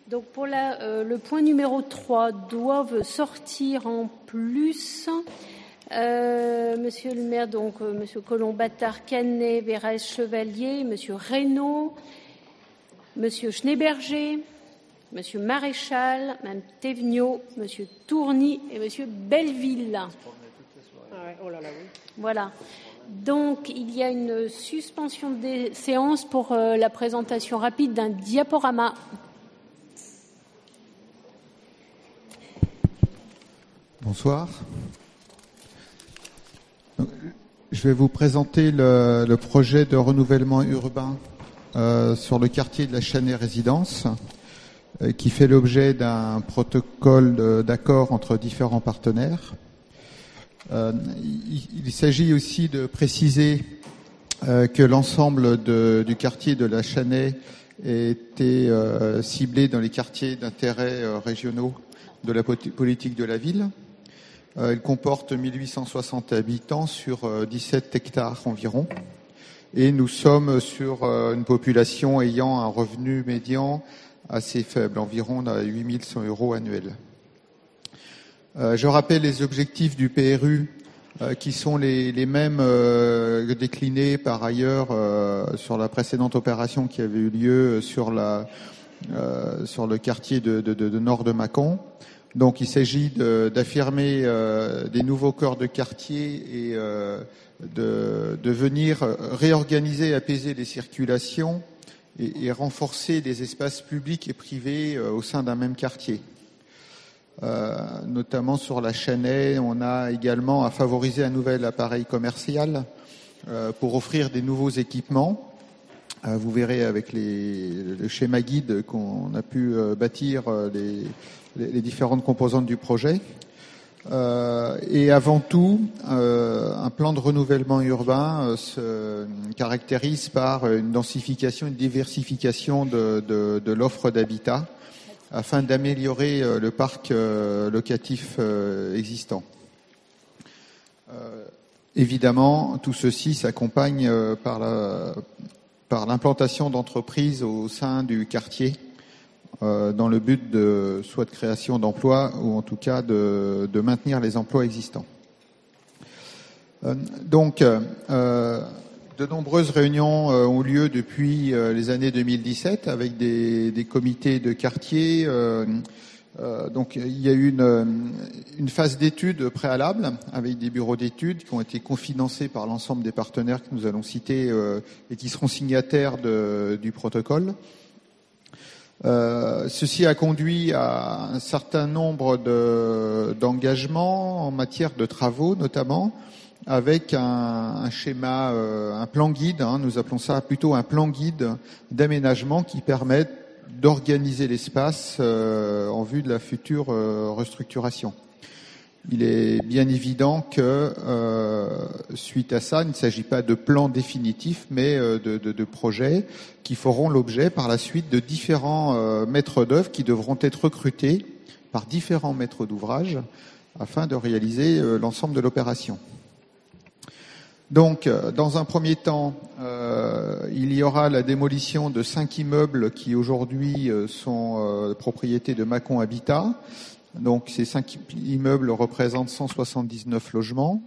Donc pour le point numéro 3, doivent sortir en plus Monsieur le maire, donc Monsieur Colomb-Batard, Canet, Verrès, Chevalier, Monsieur Reynaud, Monsieur Schneeberger, Monsieur Maréchal, Mme Thévenot, Monsieur Tourny et Monsieur Belleville. Oh là là, oui. Voilà. Donc, il y a une suspension des séances pour la présentation rapide d'un diaporama. Bonsoir. Je vais vous présenter le projet de renouvellement urbain sur le quartier de la Chênaie-Résidence, qui fait l'objet d'un protocole d'accord entre différents partenaires. Il s'agit aussi de préciser que l'ensemble du quartier de la Chênaie était ciblé dans les quartiers d'intérêt régionaux de la politique de la ville. Il comporte 1860 habitants sur 17 hectares environ. Et nous sommes sur une population ayant un revenu médian assez faible, environ 8100 € annuels. Je rappelle les objectifs du PRU qui sont les mêmes déclinés par ailleurs sur la précédente opération qui avait eu lieu sur le quartier de Nord de Mâcon. Donc il s'agit d'affirmer des nouveaux corps de quartier et de venir réorganiser, apaiser les circulations et renforcer les espaces publics et privés au sein d'un même quartier. Notamment sur la Chênaie, on a également à favoriser un nouvel appareil commercial pour offrir des nouveaux équipements. Vous verrez avec le schéma guide qu'on a pu bâtir les différentes composantes du projet. Et avant tout, un plan de renouvellement urbain se caractérise par une densification, une diversification de l'offre d'habitat afin d'améliorer le parc locatif existant. Évidemment, tout ceci s'accompagne par l'implantation d'entreprises au sein du quartier dans le but soit de création d'emplois ou en tout cas de maintenir les emplois existants. De nombreuses réunions ont lieu depuis les années 2017 avec des comités de quartier. Donc il y a eu une phase d'études préalable avec des bureaux d'études qui ont été cofinancés par l'ensemble des partenaires que nous allons citer et qui seront signataires du protocole. Ceci a conduit à un certain nombre d'engagements en matière de travaux notamment, avec un schéma, un plan guide, nous appelons ça plutôt un plan guide d'aménagement qui permet d'organiser l'espace en vue de la future restructuration. Il est bien évident que suite à ça, il ne s'agit pas de plans définitifs, mais de projets qui feront l'objet par la suite de différents maîtres d'œuvre qui devront être recrutés par différents maîtres d'ouvrage afin de réaliser l'ensemble de l'opération. Donc, dans un premier temps, il y aura la démolition de 5 immeubles qui aujourd'hui sont propriété de Mâcon Habitat. Donc, ces 5 immeubles représentent 179 logements.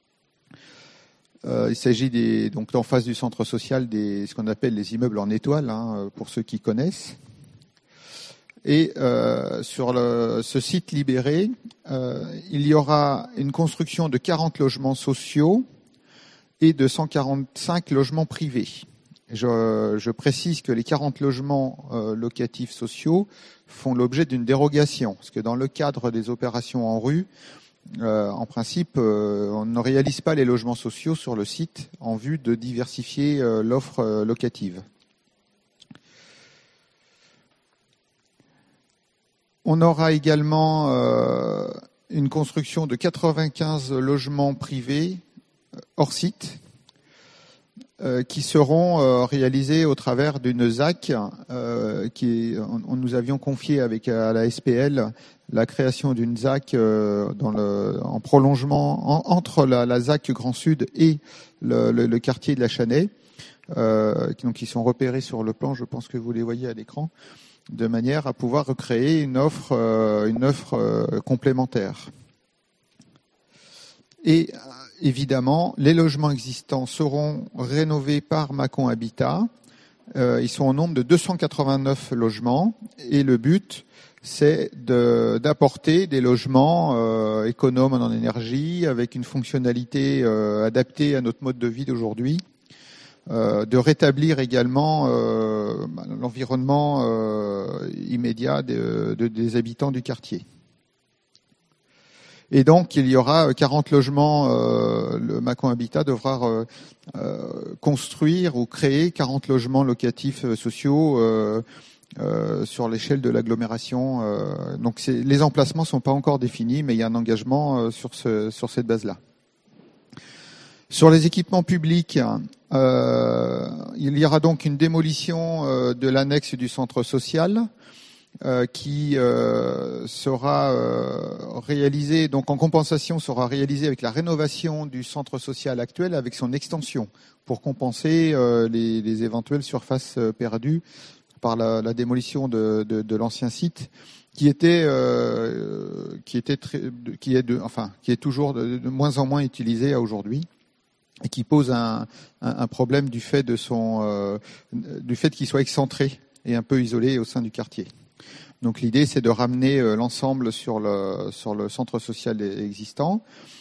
Il s'agit donc en face du centre social ce qu'on appelle les immeubles en étoile, pour ceux qui connaissent. Et sur ce site libéré, il y aura une construction de 40 logements sociaux et de 145 logements privés. Je précise que les 40 logements locatifs sociaux font l'objet d'une dérogation, parce que dans le cadre des opérations en rue, en principe, on ne réalise pas les logements sociaux sur le site en vue de diversifier l'offre locative. On aura également une construction de 95 logements privés hors site qui seront réalisés au travers d'une ZAC nous avions confié à la SPL la création d'une ZAC en prolongement entre la ZAC Grand Sud et le quartier de la Chênaie, donc qui sont repérés sur le plan, je pense que vous les voyez à l'écran. de manière à pouvoir recréer une offre complémentaire. Et évidemment, les logements existants seront rénovés par Mâcon Habitat. Ils sont au nombre de 289 logements et le but, c'est d'apporter des logements économes en énergie avec une fonctionnalité adaptée à notre mode de vie d'aujourd'hui, de rétablir également l'environnement immédiat des habitants du quartier. Et donc, il y aura 40 logements. Le Mâcon Habitat devra construire ou créer 40 logements locatifs sociaux sur l'échelle de l'agglomération. Donc, les emplacements sont pas encore définis, mais il y a un engagement sur cette base-là. Sur les équipements publics, il y aura donc une démolition de l'annexe du centre social. Qui sera réalisé, donc en compensation, sera réalisé avec la rénovation du centre social actuel, avec son extension, pour compenser les éventuelles surfaces perdues par la démolition de l'ancien site, qui est toujours de moins en moins utilisé aujourd'hui, et qui pose un problème du fait qu'il soit excentré et un peu isolé au sein du quartier. Donc l'idée, c'est de ramener l'ensemble sur le centre social existant.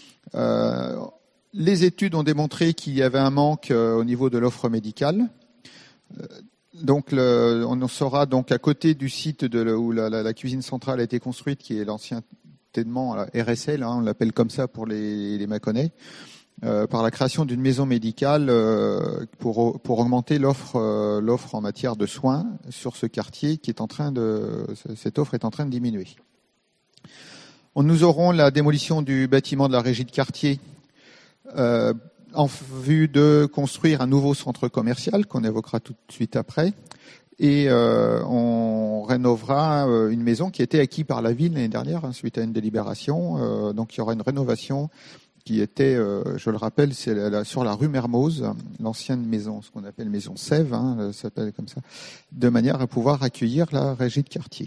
Les études ont démontré qu'il y avait un manque au niveau de l'offre médicale. Donc on sera donc à côté du site où la cuisine centrale a été construite, qui est l'ancien ténement RSL, on l'appelle comme ça pour les Mâconnais. Par la création d'une maison médicale pour augmenter l'offre en matière de soins sur ce quartier cette offre est en train de diminuer. Nous aurons la démolition du bâtiment de la régie de quartier en vue de construire un nouveau centre commercial qu'on évoquera tout de suite après. Et on rénovera une maison qui a été acquise par la ville l'année dernière suite à une délibération. Donc il y aura une rénovation qui était, je le rappelle, c'est sur la rue Mermoz, l'ancienne maison, ce qu'on appelle maison Sève, ça s'appelle comme ça, de manière à pouvoir accueillir la régie de quartier.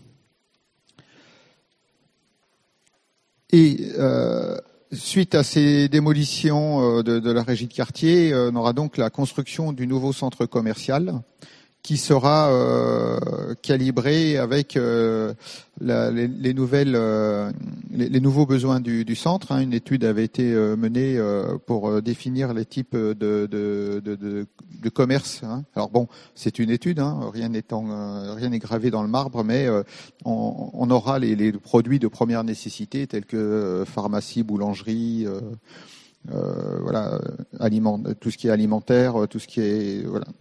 Et suite à ces démolitions de la régie de quartier, on aura donc la construction du nouveau centre commercial qui sera calibré avec les nouveaux besoins du centre. Une étude avait été menée pour définir les types de commerce. Alors bon, c'est une étude, rien n'est gravé dans le marbre, mais on aura les produits de première nécessité tels que pharmacie, boulangerie, tout ce qui est alimentaire, tout ce qui est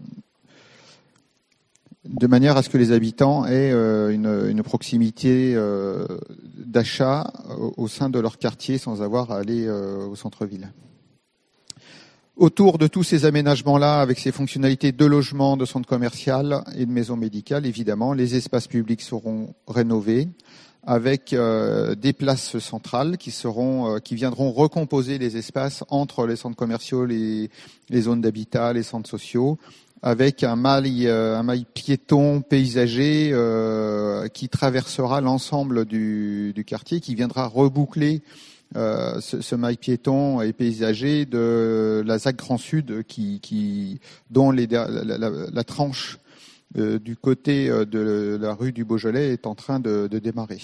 de manière à ce que les habitants aient une proximité d'achat au sein de leur quartier sans avoir à aller au centre-ville. Autour de tous ces aménagements-là, avec ces fonctionnalités de logement, de centre commercial et de maison médicale, évidemment, les espaces publics seront rénovés avec des places centrales qui viendront recomposer les espaces entre les centres commerciaux, les zones d'habitat, les centres sociaux, avec un mail piéton paysager qui traversera l'ensemble du quartier, qui viendra reboucler ce mail piéton et paysager de la ZAC Grand Sud, dont la tranche du côté de la rue du Beaujolais est en train de démarrer.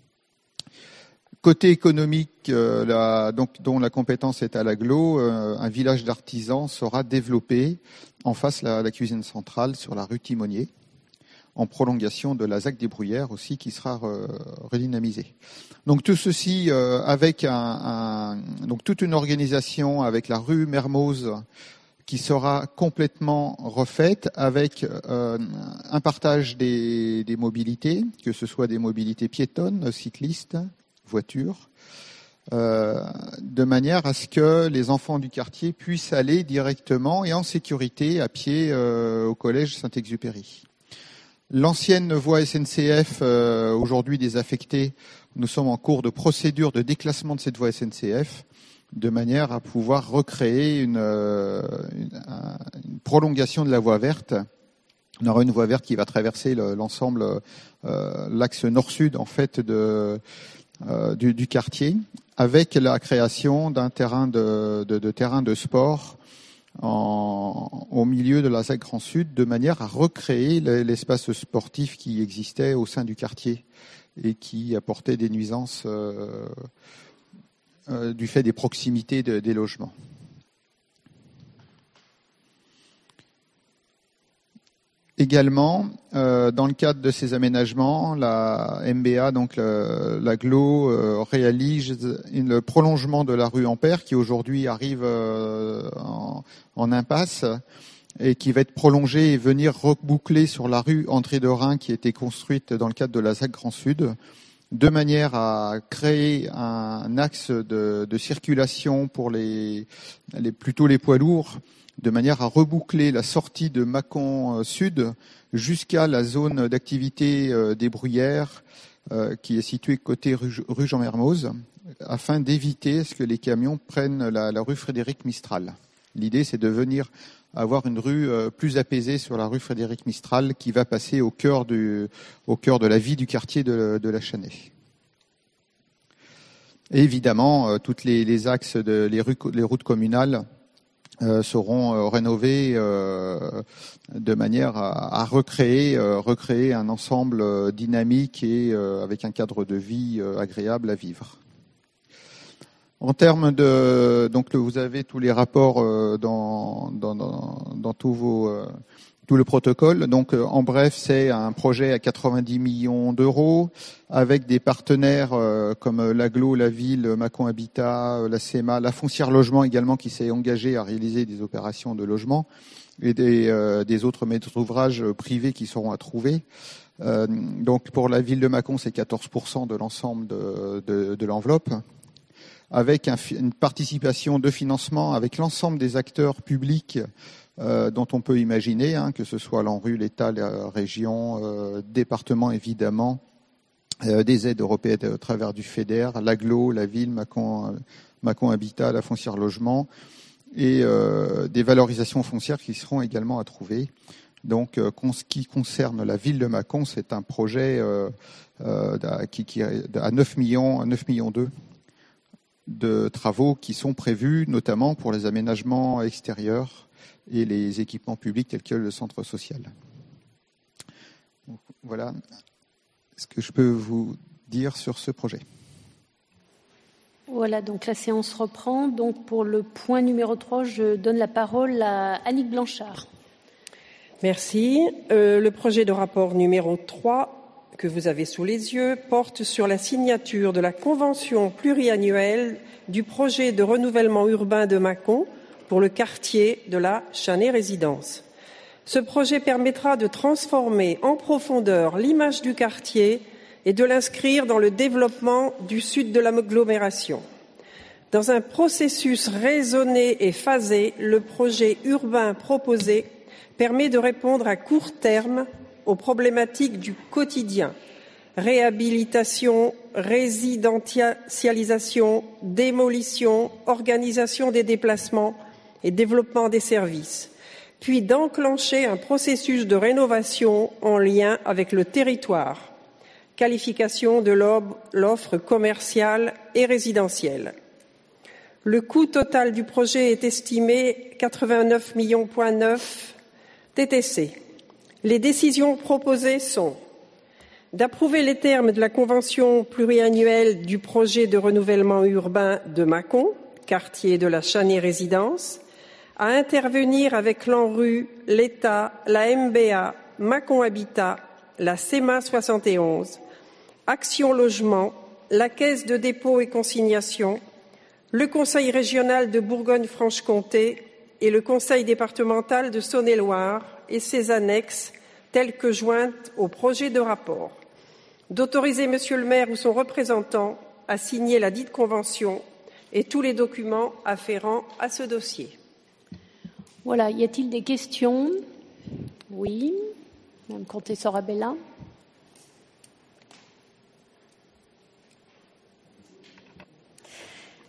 Côté économique, dont la compétence est à l'agglo, un village d'artisans sera développé en face la cuisine centrale sur la rue Timonier, en prolongation de la ZAC des Bruyères aussi, qui sera redynamisée. Donc tout ceci avec donc toute une organisation avec la rue Mermoz qui sera complètement refaite, avec un partage des mobilités, que ce soit des mobilités piétonnes, cyclistes, voitures, de manière à ce que les enfants du quartier puissent aller directement et en sécurité à pied au collège Saint-Exupéry. L'ancienne voie SNCF, aujourd'hui désaffectée, nous sommes en cours de procédure de déclassement de cette voie SNCF, de manière à pouvoir recréer une prolongation de la voie verte On aura une voie verte qui va traverser l'ensemble, l'axe nord-sud en fait du quartier, avec la création d'un terrain de sport au milieu de la ZAC Grand Sud, de manière à recréer l'espace sportif qui existait au sein du quartier et qui apportait des nuisances du fait des proximités des logements. Également, dans le cadre de ces aménagements, la MBA, donc l'AGLO, réalise le prolongement de la rue Ampère qui aujourd'hui arrive en impasse et qui va être prolongée et venir reboucler sur la rue André de Rhin qui a été construite dans le cadre de la ZAC Grand Sud, de manière à créer un axe de circulation pour plutôt les poids lourds, de manière à reboucler la sortie de Mâcon Sud jusqu'à la zone d'activité des Bruyères qui est située côté rue Jean Mermoz, afin d'éviter ce que les camions prennent la rue Frédéric Mistral. L'idée, c'est de venir avoir une rue plus apaisée sur la rue Frédéric Mistral qui va passer au cœur de la vie du quartier de la Chanée. Et évidemment, toutes les axes les routes communales seront rénovés de manière à recréer un ensemble dynamique et avec un cadre de vie agréable à vivre. En termes donc vous avez tous les rapports dans tout le protocole. Donc en bref, c'est un projet à 90 millions d'euros avec des partenaires comme l'AGLO, la ville, Mâcon Habitat, la CEMA, la Foncière Logement également qui s'est engagée à réaliser des opérations de logement et des autres maîtres d'ouvrage privés qui seront à trouver. Donc pour la ville de Mâcon, c'est 14% de l'ensemble de l'enveloppe, avec une participation de financement avec l'ensemble des acteurs publics dont on peut imaginer, que ce soit l'ANRU, l'État, la région, département évidemment, des aides européennes au travers du FEDER, l'AGLO, la ville, Mâcon Habitat, la Foncière Logement, et des valorisations foncières qui seront également à trouver. Donc, ce qui concerne la ville de Mâcon, c'est un projet qui est à 9 millions 2 de travaux qui sont prévus, notamment pour les aménagements extérieurs et les équipements publics tels que le centre social. Donc, voilà ce que je peux vous dire sur ce projet. Voilà, donc la séance reprend. Donc pour le point numéro 3, je donne la parole à Annick Blanchard. Merci. Le projet de rapport numéro 3 que vous avez sous les yeux porte sur la signature de la convention pluriannuelle du projet de renouvellement urbain de Mâcon pour le quartier de la Chanée Résidence. Ce projet permettra de transformer en profondeur l'image du quartier et de l'inscrire dans le développement du sud de l'agglomération. Dans un processus raisonné et phasé, le projet urbain proposé permet de répondre à court terme aux problématiques du quotidien: réhabilitation, résidentialisation, démolition, organisation des déplacements et développement des services, puis d'enclencher un processus de rénovation en lien avec le territoire, qualification de l'offre commerciale et résidentielle. Le coût total du projet est estimé 89,9 millions TTC. Les décisions proposées sont d'approuver les termes de la convention pluriannuelle du projet de renouvellement urbain de Mâcon, quartier de la Chanée Résidence, à intervenir avec l'ANRU, l'État, la MBA, Mâcon Habitat, la CEMA 71, Action Logement, la Caisse de dépôt et consignation, le Conseil régional de Bourgogne-Franche-Comté et le Conseil départemental de Saône-et-Loire et ses annexes telles que jointes au projet de rapport, d'autoriser Monsieur le maire ou son représentant à signer la dite convention et tous les documents afférents à ce dossier. Voilà, y a-t-il des questions? Oui, Mme Comtesse Sorabella.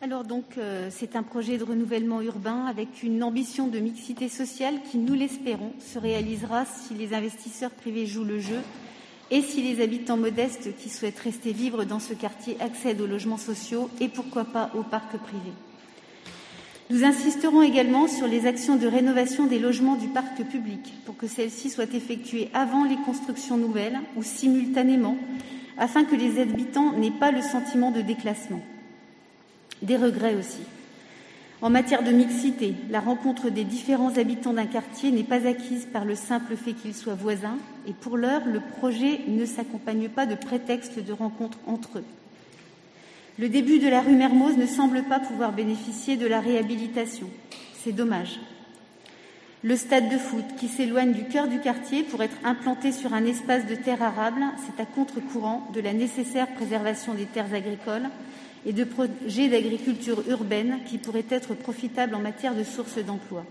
Alors donc, c'est un projet de renouvellement urbain avec une ambition de mixité sociale qui, nous l'espérons, se réalisera si les investisseurs privés jouent le jeu et si les habitants modestes qui souhaitent rester vivre dans ce quartier accèdent aux logements sociaux et pourquoi pas aux parcs privés. Nous insisterons également sur les actions de rénovation des logements du parc public pour que celles-ci soient effectuées avant les constructions nouvelles ou simultanément afin que les habitants n'aient pas le sentiment de déclassement. Des regrets aussi. En matière de mixité, la rencontre des différents habitants d'un quartier n'est pas acquise par le simple fait qu'ils soient voisins et pour l'heure, le projet ne s'accompagne pas de prétexte de rencontre entre eux. Le début de la rue Mermoz ne semble pas pouvoir bénéficier de la réhabilitation. C'est dommage. Le stade de foot, qui s'éloigne du cœur du quartier pour être implanté sur un espace de terre arable, c'est à contre-courant de la nécessaire préservation des terres agricoles et de projets d'agriculture urbaine qui pourraient être profitables en matière de sources d'emploi.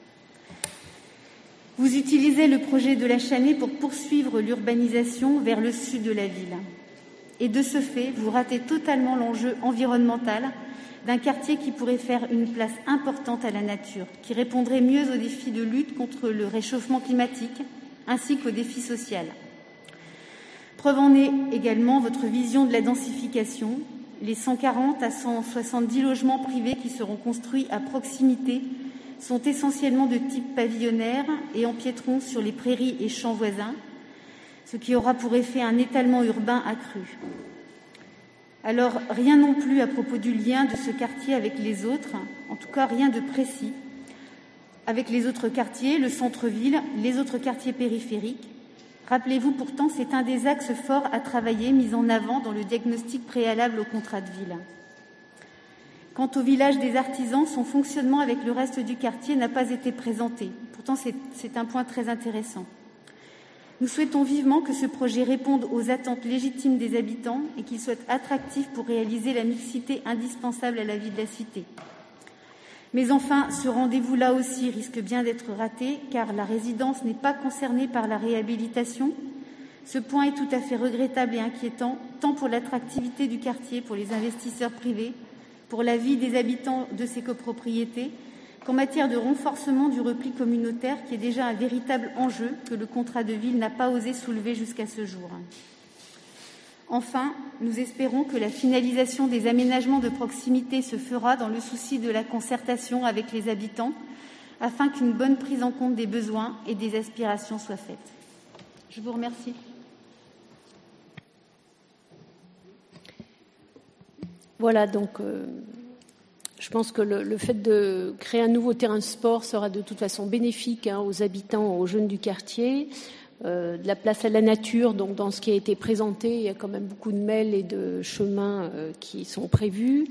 Vous utilisez le projet de la Chanée pour poursuivre l'urbanisation vers le sud de la ville. Et de ce fait, vous ratez totalement l'enjeu environnemental d'un quartier qui pourrait faire une place importante à la nature, qui répondrait mieux aux défis de lutte contre le réchauffement climatique ainsi qu'aux défis sociaux. Preuve en est également votre vision de la densification. Les 140 à 170 logements privés qui seront construits à proximité sont essentiellement de type pavillonnaire et empiéteront sur les prairies et champs voisins, ce qui aura pour effet un étalement urbain accru. Alors, rien non plus à propos du lien de ce quartier avec les autres, en tout cas rien de précis, avec les autres quartiers, le centre-ville, les autres quartiers périphériques. Rappelez-vous pourtant, c'est un des axes forts à travailler, mis en avant dans le diagnostic préalable au contrat de ville. Quant au village des artisans, son fonctionnement avec le reste du quartier n'a pas été présenté. Pourtant, c'est un point très intéressant. Nous souhaitons vivement que ce projet réponde aux attentes légitimes des habitants et qu'il soit attractif pour réaliser la mixité indispensable à la vie de la cité. Mais enfin, ce rendez-vous-là aussi risque bien d'être raté, car la résidence n'est pas concernée par la réhabilitation. Ce point est tout à fait regrettable et inquiétant, tant pour l'attractivité du quartier, pour les investisseurs privés, pour la vie des habitants de ces copropriétés, qu'en matière de renforcement du repli communautaire, qui est déjà un véritable enjeu que le contrat de ville n'a pas osé soulever jusqu'à ce jour. Enfin, nous espérons que la finalisation des aménagements de proximité se fera dans le souci de la concertation avec les habitants, afin qu'une bonne prise en compte des besoins et des aspirations soit faite. Je vous remercie. Voilà, donc je pense que le fait de créer un nouveau terrain de sport sera de toute façon bénéfique aux habitants, aux jeunes du quartier. De la place à la nature, donc dans ce qui a été présenté, il y a quand même beaucoup de mêles et de chemins qui sont prévus.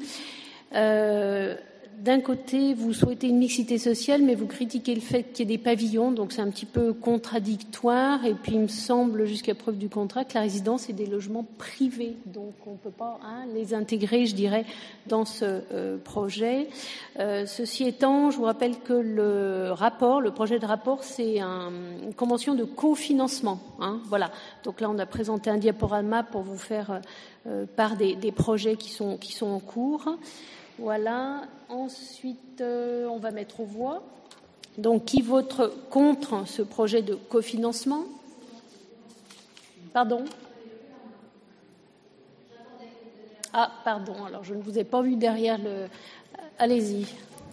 D'un côté, vous souhaitez une mixité sociale, mais vous critiquez le fait qu'il y ait des pavillons, donc c'est un petit peu contradictoire. Et puis, il me semble, jusqu'à preuve du contrat, que la résidence est des logements privés, donc on ne peut pas les intégrer, je dirais, dans ce projet. Ceci étant, je vous rappelle que le projet de rapport, c'est une convention de cofinancement. Voilà. Donc là, on a présenté un diaporama pour vous faire part des projets qui sont en cours. Voilà. Ensuite, on va mettre aux voix. Donc, qui vote contre ce projet de cofinancement? Pardon? Ah, pardon. Alors, je ne vous ai pas vu derrière le... Allez-y.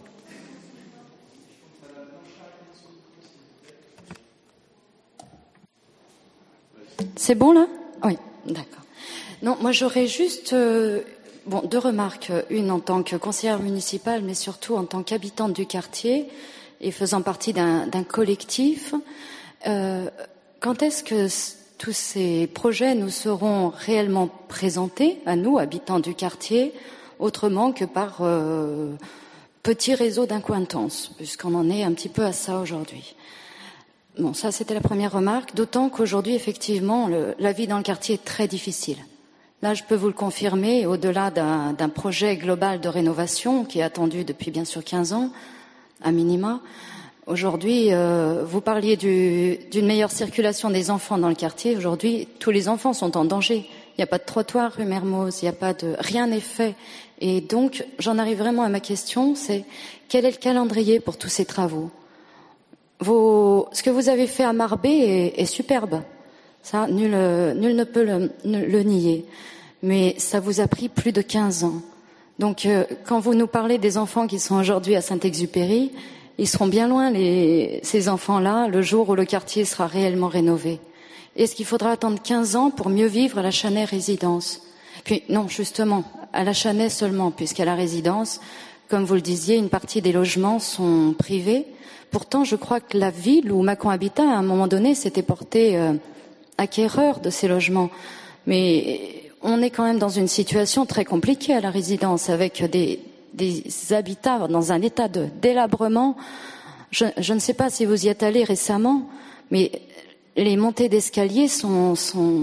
C'est bon, là? Oui, d'accord. Non, moi, j'aurais juste... deux remarques. Une en tant que conseillère municipale, mais surtout en tant qu'habitante du quartier et faisant partie d'un collectif. Quand est-ce que tous ces projets nous seront réellement présentés, à nous, habitants du quartier, autrement que par petit réseau d'accointances, puisqu'on en est un petit peu à ça aujourd'hui? Bon, ça, c'était la première remarque, d'autant qu'aujourd'hui, effectivement, la vie dans le quartier est très difficile. Là, je peux vous le confirmer, au-delà d'un projet global de rénovation qui est attendu depuis bien sûr 15 ans, à minima. Aujourd'hui, vous parliez d'une meilleure circulation des enfants dans le quartier. Aujourd'hui, tous les enfants sont en danger. Il n'y a pas de trottoir rue Mermoz, il n'y a pas de... Rien n'est fait. Et donc, j'en arrive vraiment à ma question, c'est quel est le calendrier pour tous ces travaux? Ce que vous avez fait à Marbais est superbe. Ça, nul ne peut le nier. Mais ça vous a pris plus de 15 ans. Donc, quand vous nous parlez des enfants qui sont aujourd'hui à Saint-Exupéry, ils seront bien loin, ces enfants-là, le jour où le quartier sera réellement rénové. Est-ce qu'il faudra attendre 15 ans pour mieux vivre à la Chanay résidence? Puis, non, justement, à la Chanay seulement, puisqu'à la résidence, comme vous le disiez, une partie des logements sont privés. Pourtant, je crois que la ville où Mâcon Habitat, à un moment donné, s'était porté acquéreur de ces logements. Mais on est quand même dans une situation très compliquée à la résidence, avec des habitats dans un état de délabrement. Je ne sais pas si vous y êtes allé récemment, mais les montées d'escalier sont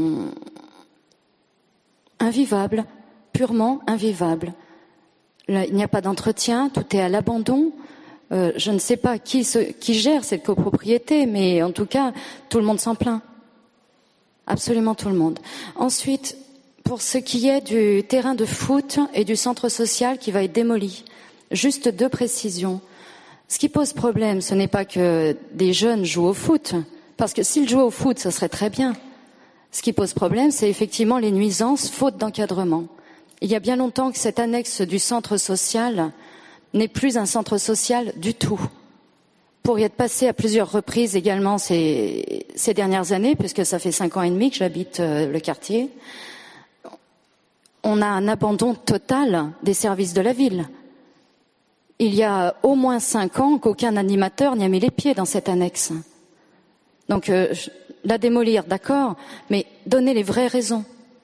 invivables, purement invivables. Là, il n'y a pas d'entretien, tout est à l'abandon. Je ne sais pas qui gère cette copropriété, mais en tout cas, tout le monde s'en plaint. Absolument tout le monde. Ensuite, pour ce qui est du terrain de foot et du centre social qui va être démoli, juste 2 précisions. Ce qui pose problème, ce n'est pas que des jeunes jouent au foot, parce que s'ils jouaient au foot, ça serait très bien. Ce qui pose problème, c'est effectivement les nuisances, faute d'encadrement. Il y a bien longtemps que cette annexe du centre social n'est plus un centre social du tout. Pour y être passé à plusieurs reprises également ces dernières années, puisque ça fait 5 ans et demi que j'habite le quartier, on a un abandon total des services de la ville. Il y a au moins 5 ans qu'aucun animateur n'y a mis les pieds dans cette annexe. Donc, la démolir, d'accord, mais donner les vraies raisons.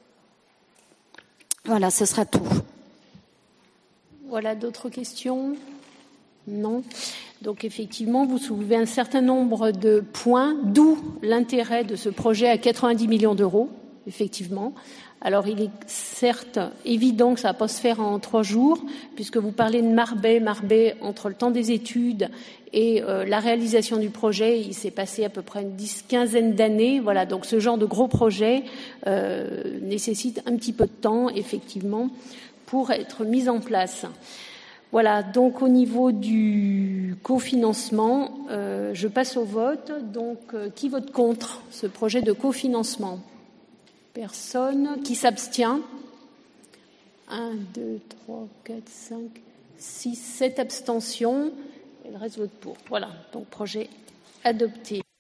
Voilà, ce sera tout. Voilà, d'autres questions? Non. Donc effectivement, vous soulevez un certain nombre de points, d'où l'intérêt de ce projet à 90 millions d'euros, effectivement. Alors il est certes évident que ça ne va pas se faire en 3 jours, puisque vous parlez de Marbais. Marbais, entre le temps des études et la réalisation du projet, il s'est passé à peu près une 10-15 d'années. Voilà, donc ce genre de gros projet nécessite un petit peu de temps, effectivement, pour être mis en place. Voilà, donc au niveau du cofinancement, je passe au vote. Donc, qui vote contre ce projet de cofinancement? Personne. Qui s'abstient? 1, 2, 3, 4, 5, 6, 7 abstentions. Et le reste vote pour. Voilà, donc projet adopté.